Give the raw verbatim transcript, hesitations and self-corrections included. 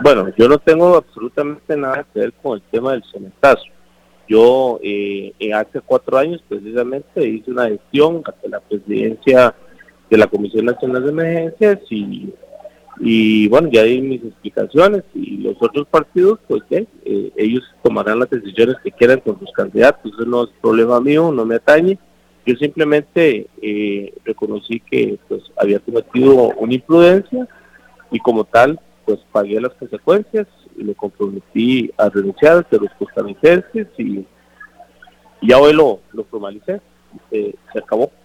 Bueno, yo no tengo absolutamente nada que ver con el tema del cementazo. Yo eh, en hace cuatro años precisamente hice una gestión ante la presidencia de la Comisión Nacional de Emergencias y, y bueno, ya di mis explicaciones y los otros partidos, pues eh, eh, ellos tomarán las decisiones que quieran con sus candidatos. Eso no es problema mío, no me atañe. Yo simplemente eh, reconocí que pues había cometido una imprudencia y como tal pues pagué las consecuencias y me comprometí a renunciar de los costarricenses y, y ya hoy lo, lo formalicé, eh, se acabó.